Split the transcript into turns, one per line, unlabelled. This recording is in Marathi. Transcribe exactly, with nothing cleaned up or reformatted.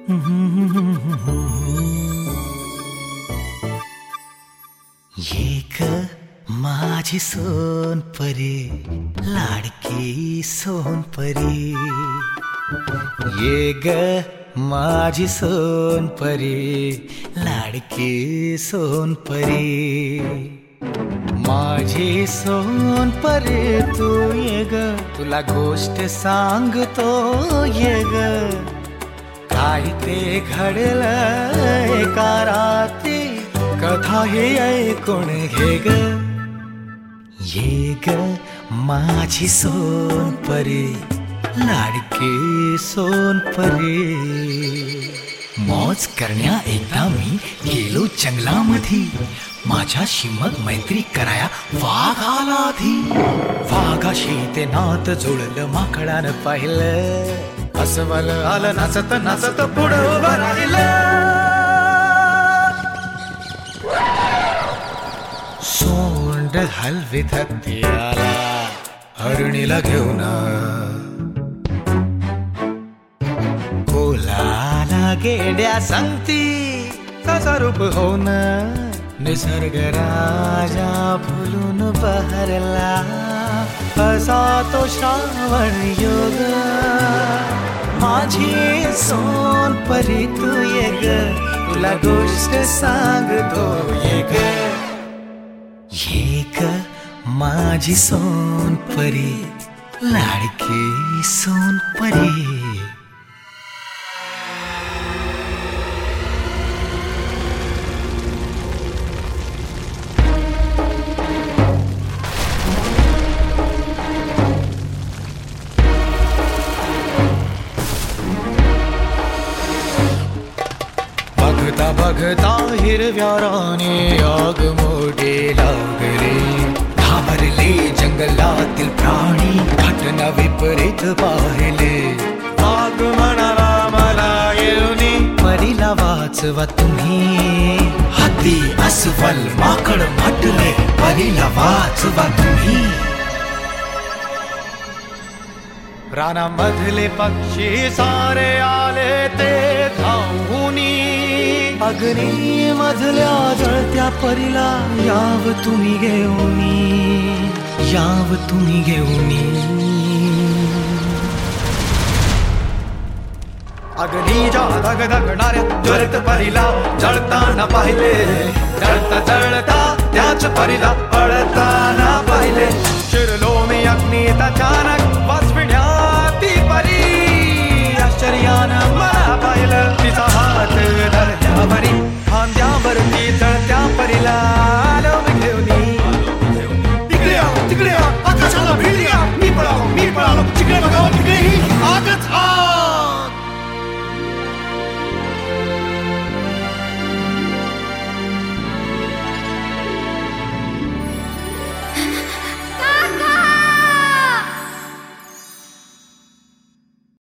ये ग माझी सोनपरी, लाडकी सोनपरी, ये ग माझी सोनपरी, लाडकी सोनपरी, माझी सोनपरी तू ये ग, तुला गोष्ट सांगतो ये ग, काय ते घडलं एका रात्री, कथा हे ऐकून घे ग. ये ग माझी सोनपरी, लाडकी सोनपरी. मौज करण्या एकदा मी गेलो जंगलामधी, माझ्याशी मग मैत्री कराया वाघ आला आधी. वाघाशी ते नात जुळलं माकडानं पाहिलं, अस्वल आलं नाचत नाचत पुढं उभं राहिलं. सोंड हलवीत हत्ती आला हरणीला घेऊन, कोलाला गेड्या सांगती कसा रूप होऊन. निसर्ग राजा फुलून बहरला, असा तो श्रावण योग. माझी सोनपरी तू ये ग, तुला गोष्ट सांगतो ये ग. ये ग माझी सोनपरी, लाडकी सोनपरी. बघता बघता हिरव्या राने आग मोठी लागली, घाबरले जंगलातील प्राणी, घटना विपरीत पाहिले. वाघ म्हणाला मला येऊनी, परीला वाचवा तुम्ही. हत्ती अस्वल माकड म्हटले, परीला वाचवा तुम्ही. रानामधले पक्षी सारे आले ते धावूनी, अग्नी मधल्या जळत्या परीला याव तुम्ही घेऊनी, याव तुम्ही घेऊनी. अग्नीच्या धग धगणाऱ्या ज्वलित परीला जळताना पाहिले, जळता जळता त्याच परीला पळताना पाहिले. शिरलो मी अग्नीत अचानक,